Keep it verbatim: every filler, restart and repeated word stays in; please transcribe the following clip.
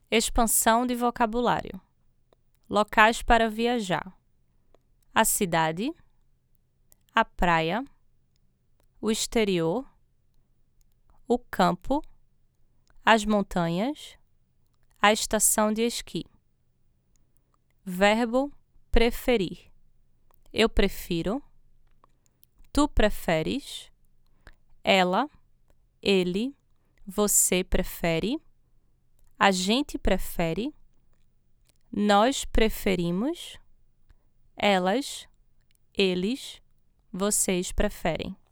Expansão de vocabulário. Locais para viajar: a cidade, a praia, o exterior, o campo, as montanhas, a estação de esqui. Verbo preferir: eu prefiro, tu preferes, ela, ele, você prefere, a gente prefere, nós preferimos, elas, eles, vocês preferem.